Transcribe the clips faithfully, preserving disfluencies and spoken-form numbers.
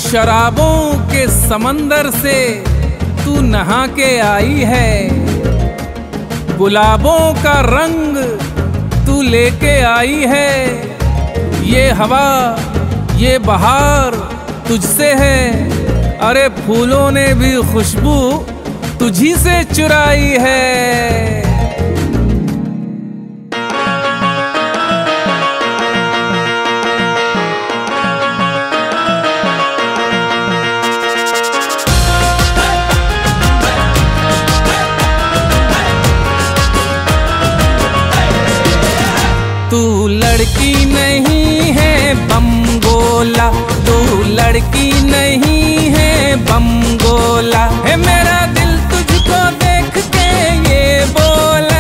शराबों के समंदर से तू नहा के आई है, गुलाबों का रंग तू लेके आई है। ये हवा ये बहार तुझसे है, अरे फूलों ने भी खुशबू तुझी से चुराई है। तू लड़की नहीं है बमगोला, तू लड़की नहीं है बमगोला, है मेरा दिल तुझको देख के ये बोला।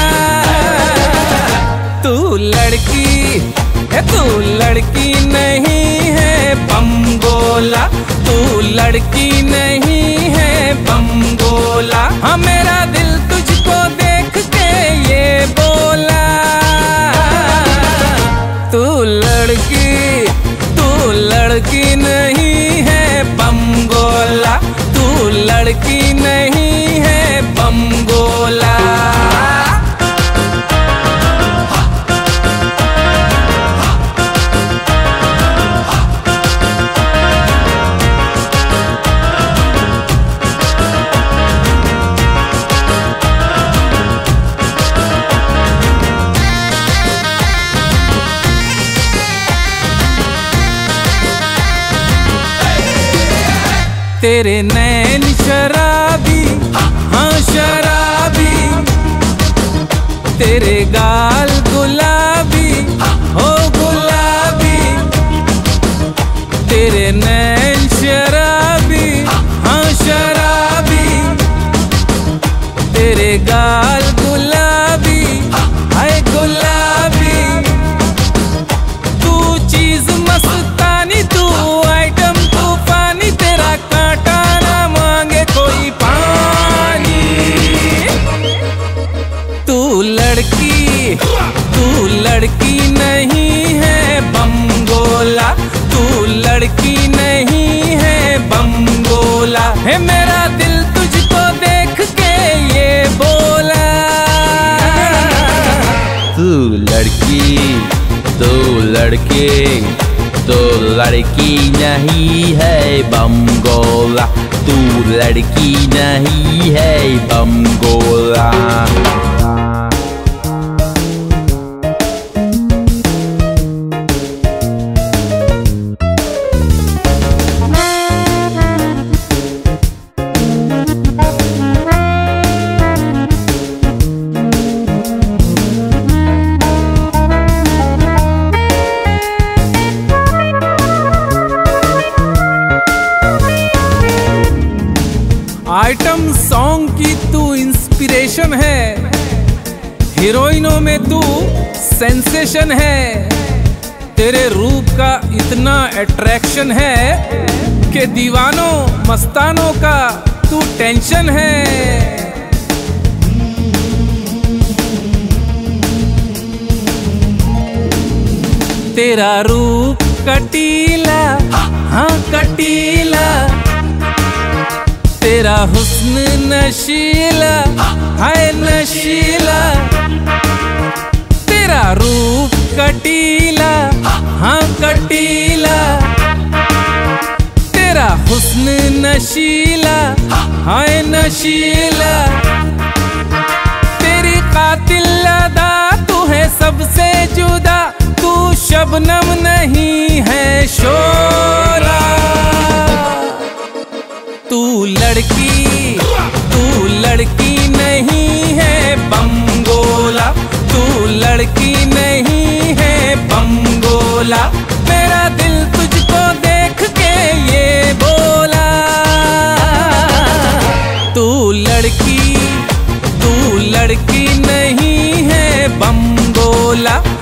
तू लड़की है, तू लड़की नहीं है बमगोला, तू लड़की नहीं है बमगोला, हाँ मेरा दिल तुझको देख के ये बोला। तू लड़की तू लड़की नहीं है बमगोला, तू लड़की नहीं है बमगोला। तेरे नैन शराबी, हाँ शराबी, तेरे गाल गुलाबी, हो गुलाबी, तेरे नैन शराबी, हाँ शराबी, तेरे गाल गुलाबी, हाय गुलाबी। तू चीज मस्तानी, तू आइटम तूफानी, तेरा कांटा ना मांगे कोई पानी। तू लड़की तू लड़की नहीं है बमगोला, तू लड़की नहीं है बमगोला, है मेरा दिल तुझको देख के ये बोला। तू लड़की तू लड़की तू लड़की नहीं है बमगोला, तू लड़की नहीं है बमगोला। आइटम सॉन्ग की तू इंस्पिरेशन है, हीरोइनों में तू सेंसेशन है। तेरे रूप का इतना अट्रैक्शन है कि दीवानों मस्तानों का तू टेंशन है। तेरा रूप कटीला, हाँ कटीला, तेरा हुस्न नशीला, हाय नशीला, तेरा रूप कटीला, हाँ कटीला, तेरा हुस्न नशीला, हाय नशीला, तेरी कातिल अदा तू है सबसे जुदा, तू शबनम नहीं है शोला। तू लड़की तू लड़की नहीं है बमगोला, तू लड़की नहीं है बमगोला, मेरा दिल तुझको देख के ये बोला। तू लड़की तू लड़की नहीं है बमगोला,